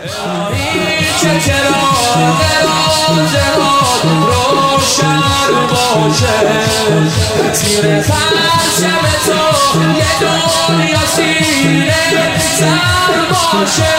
الهی چه چراغ روزگار روشن باشه، زیر پرچم تو یه دنیا سینه سر باشه.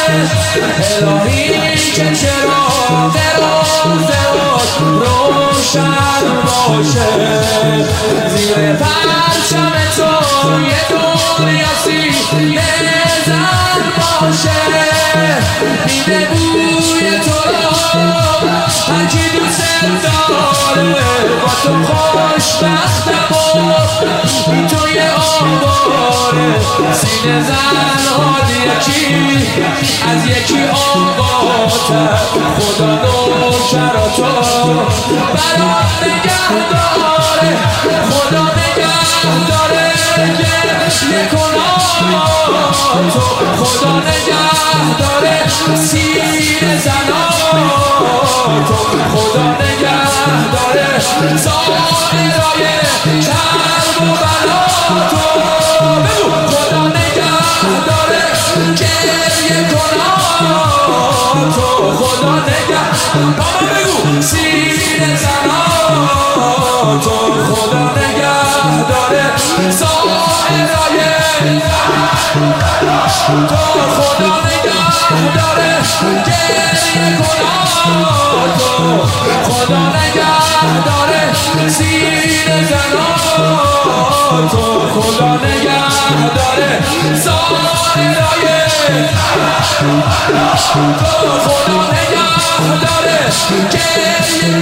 الهی چه چراغ روزگار روشن باشه، زیر پرچم تو یه دنیا سینه سر باشه. دیده بوی تو رو هرکی دوست داره، با تو خوشبختم و این توی آواره. سینه زنان یکی از یکی آقاتر، خدا نوکراتو برات نگه داره. خدا نگه داره گریه کناتو، خدا نگه داره سینه زناتو، خدا نگه داره سائرای کرب و بلاتو. خدا نگه داره گریه کناتو، خدا نگه بگو سینه زناتو، خدا نگه داره سائرای تو، خدا نگه داره گریه کناتو، خدا نگه داره سینه زناتو، خدا نگه داره سائرای تو، خدا نگه داره گریه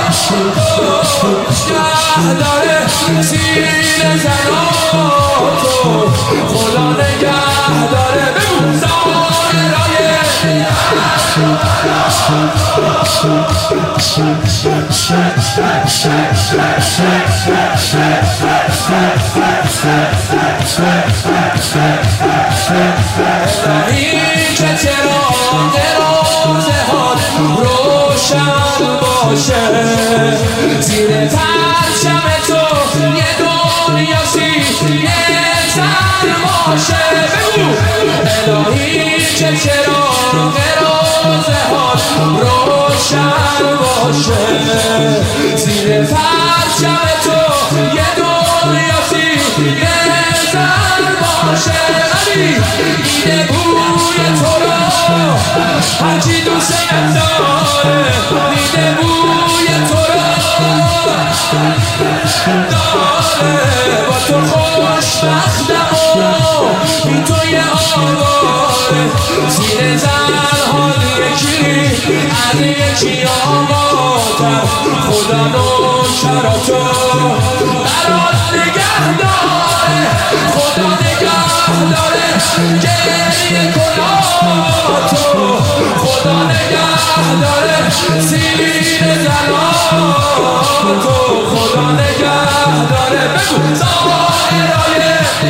داره سینه زناتو، خدا نگه داره سائرای الهی چه چراغ روزگار روشن باشه، زیر پرچم تو یه دنیا سینه سر باشه. بگو الهی چه چراغ روزگار روشن باشه، زیر پرچم تو یه دنیا سینه سر باشه. دیده بوی تو رو هرچی دوست داره، دیده بوی تو رو داره، با تو خوشبختم و این توی آواره. سینه زنان یکی از یکی آقاتر، خدا نوکراتو برات نگه داره. خدا نگه داره گریه کناتو، خدا نگه داره سینه زناتو، خدا نگه داره بگو سائرای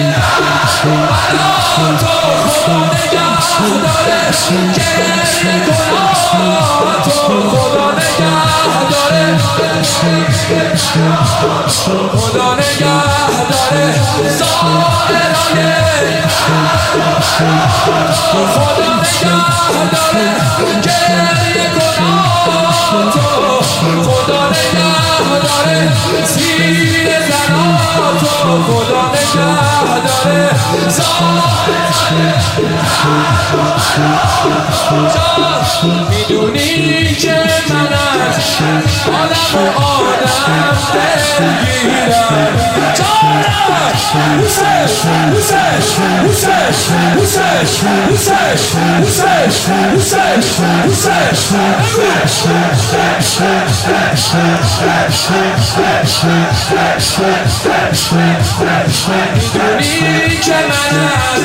بلاتو، خدا نگه داره گریه کناتو، خدا نگه داره خدا نگه داره سائرای خدا نگه داره گریه کناتو، خدا نگه داره سینه زناتو، خدا نگه داره میدونی که من از آدم دلگیرم. میدونی که من از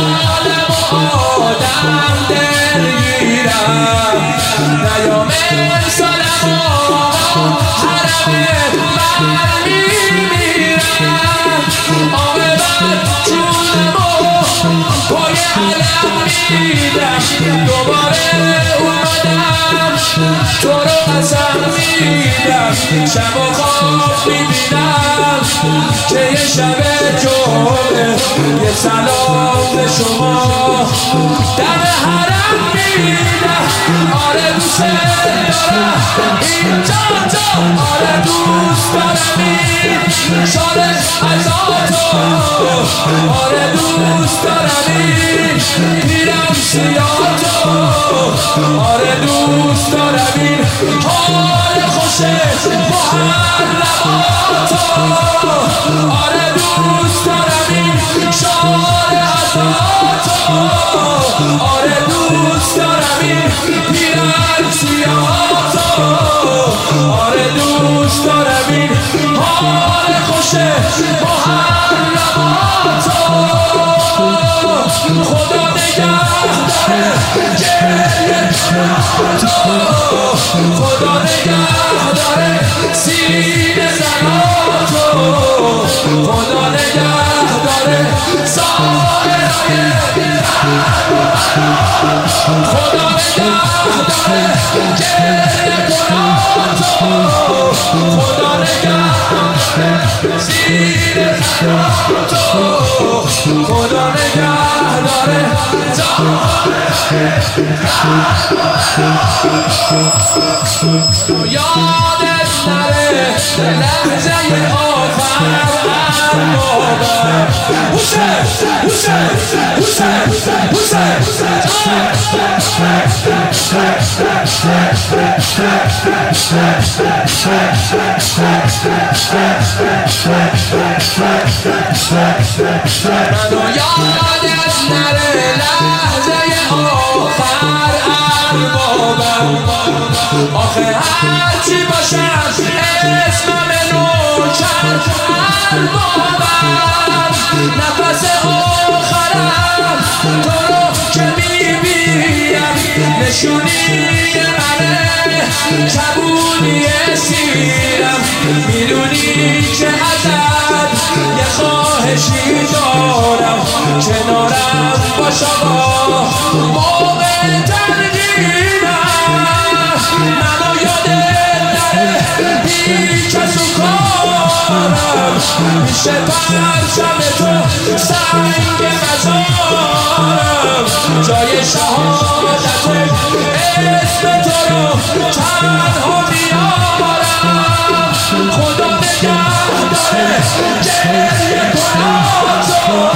آدم دلگیرم، نیام سالم و حرم من میمیرم. آقابت جونم و پای علم میدم، دوباره اومدم تو رو قسم میدم. شب و خواب میبینم که یه شب جمعه، یه سلام به شما دم حرم میدم. دیدم آره دوست دارم این جان آره دوست دارم این شال ازاتو آره دوست دارم این پیرم سیاتو آره دوست دارم این حال خوشه محرماتو آره دوست دارم این شال ازاتو آره دوست دارم این پیرم سیاتو آره دوست دارم این حال خوشه محرماتو خدا نگه داره گریه کناتو خدا نگه داره سینه زناتو خدا نگه داره سایرهای خدا نگه داره گریه کناتو خدا نگه داره سینه زناتو خدا نگه داره یادت نره لحظه آخر منو یادت نره لحظه آخر اربابم آخه هرچی باشم اسمم نوکر اربابم نفس آخرم تو رو که میبینم نشونی منه کبونی سیرم میدونی که ازت یه خواهشی دارم کنارم باشا با موقع تنگیرم منو یادت نره هیچ کس و کارم میشه پرچم تو سنگ مزارم جای شهادت اسم تو رو تنها میارم خدا نگه داره گریه کناتو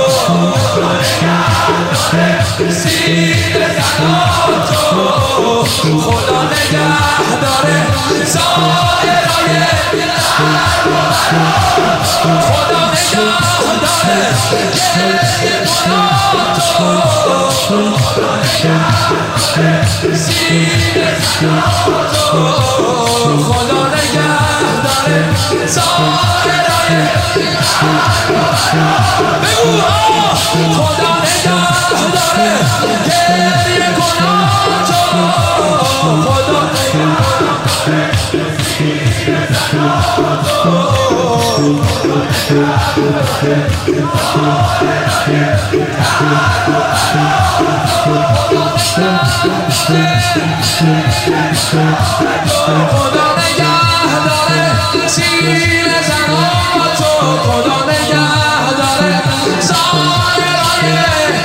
سینه زناتو خدا نگه داره سایرهای خدا نگه داره گریه کناتو خدا نگه داره سینه زناتو خدا نگه داره سایرهای بگو خدا نگه داره گریه کناتو خدا نگه داره سینه زناتو خدا نگه داره سینه زناتو خدا نگه داره سایرهای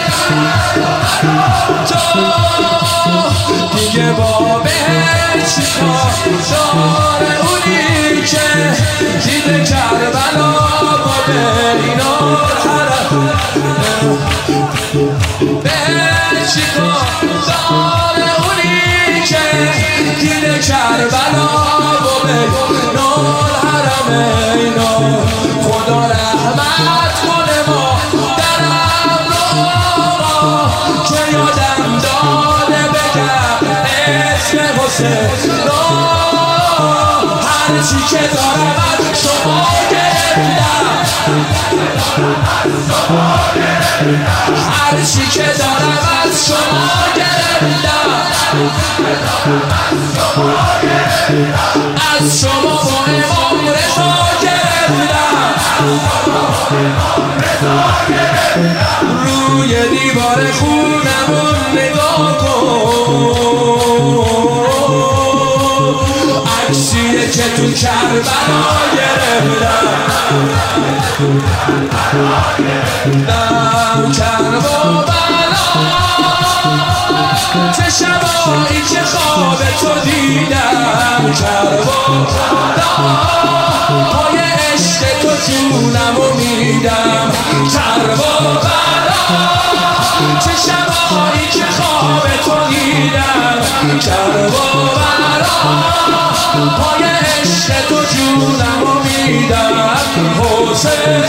دیگه با بهش چیکار داره اونی که دیده کربلا با بینار حرم بهش چیکار داره اونی که دیده کربلا با بینار حرم اینا خدا رحمت کنه ما درم رو که یادم داده بگم اسم حسین هرچی که دارم از شما گرفتم هرچی که دارم از شما گرفتم از شما با امام رضا گرفتم روی دیوار خونمون نگاه کن عکسیه که تو کربلا گرفتم کربلا چه شبایی که خواب تو دیدم کربلا پای عشق تو جونمو میدم کربلا چه شبایی که خواب تو دیدم کربلا پای عشق تو جونمو میدم حسین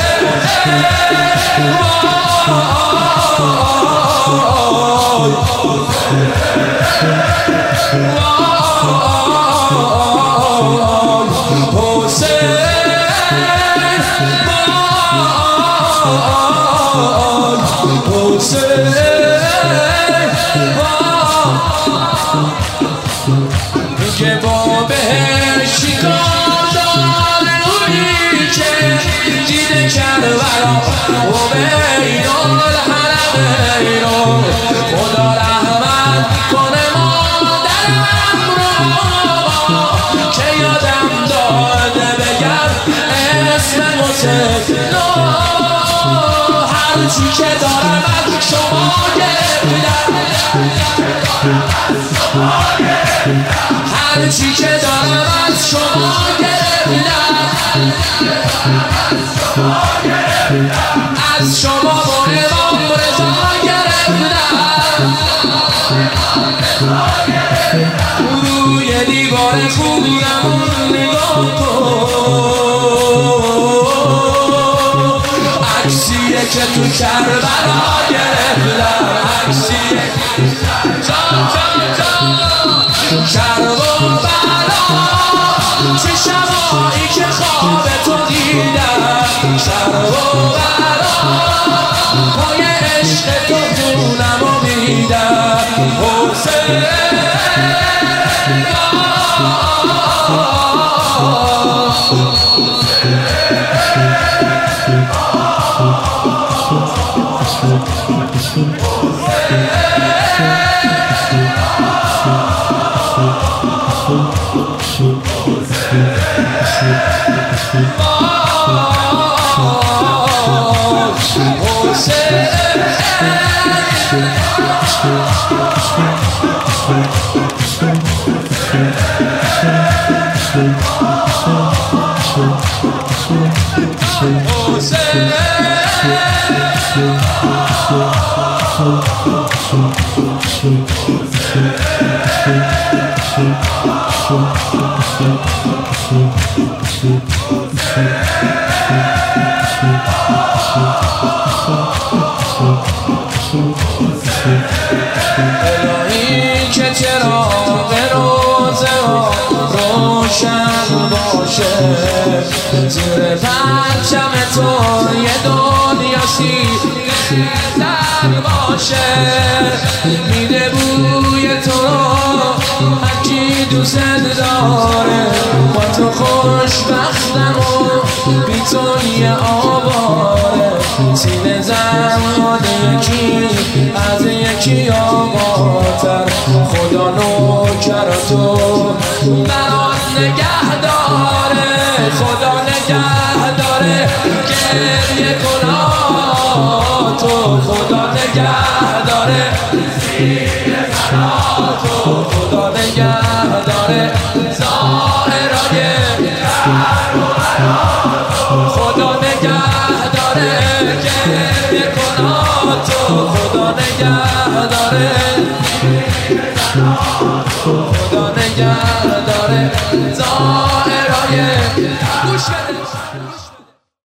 میگه با بهشتی کار روی که دیده کربلا و بین الحرمین خدا رحمت کنه مادرم رو که یادم داده بگم اسم حسین هرچی که دارم از شما گرفتم هرچی که دارم از شما گرفتم از شما با امام رضا گرفتم روی دیوار خونم نگاه کن عکسیه که تو کربلا گرفتم عکسیه کربلا چه شبایی که خواب تو دیدم کربلا پای عشق تو جونمو میدم حسین الهی که چراغ روزه ها روشن باشه زیر پرچم تو یه دنیا سیزن باشه میده بوی تو هرکی دوست داره با تو خوشبختم و بی تو یه آواره سینه زن یکی از یکی آباتر خدا نوکر تو برات نگه داره خدا نگه داره گریه کنا تو خدا نگه داره تو خدا نگه داره ظاهرای خدا نگه داره گریه کنا تو خدا نگه داره خدا نگه داره ظاهرای گوش بده